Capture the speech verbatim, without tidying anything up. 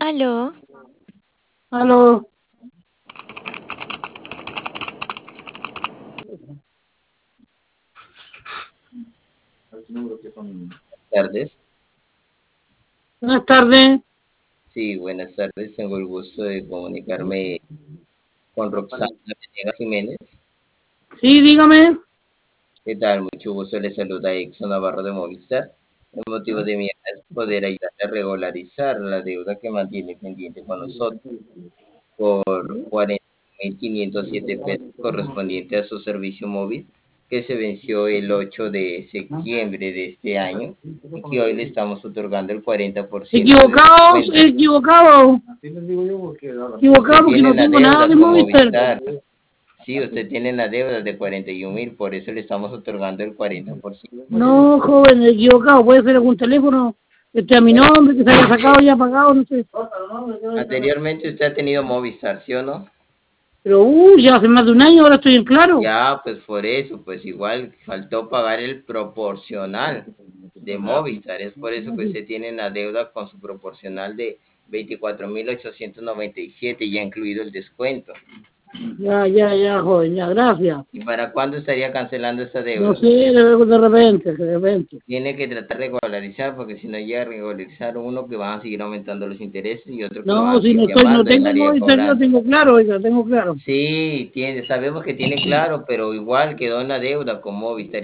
Aló, Aló, Tardes. buenas tardes. Sí, buenas tardes. Tengo el gusto de comunicarme con Roxana Venegas Jiménez. Sí, dígame. ¿Qué tal? Mucho gusto. Le saluda Exxon Navarro de Movistar. El motivo de mi llamada es poder ayudarle a regularizar la deuda que mantiene pendiente con nosotros por cuarenta mil quinientos siete pesos correspondiente a su servicio móvil que se venció el ocho de septiembre de este año y que hoy le estamos otorgando el cuarenta por ciento de Equivocado, descuento. equivocado. Usted Equivocado porque tiene no la tengo nada deuda de con Movistar. Movistar. Sí, usted tiene la deuda de cuarenta y un mil, por eso le estamos otorgando el cuarenta por ciento. No, joven, equivocado. Puede ser algún teléfono que esté a mi nombre, que se haya sacado ya pagado, no sé. Anteriormente usted ha tenido Movistar, ¿sí o no? Pero, uh, ya hace más de un año, ahora estoy en claro. Ya, pues por eso, pues igual faltó pagar el proporcional de Movistar. Es por eso que usted tiene la deuda con su proporcional de veinticuatro mil ochocientos noventa y siete, ya incluido el descuento. Ya, ya, ya, joven, ya, gracias. ¿Y para cuándo estaría cancelando esta No deuda? sé, de, de repente, de repente. Tiene que tratar de regularizar, porque si no llega a regularizar, uno que van a seguir aumentando los intereses y otro que lo van No, a si seguir no estoy, no llamando en el tengo área de Movistar, yo cobranza. tengo claro, oiga, tengo claro. Sí, tiene, sabemos que tiene claro, pero igual quedó en la deuda con Movistar.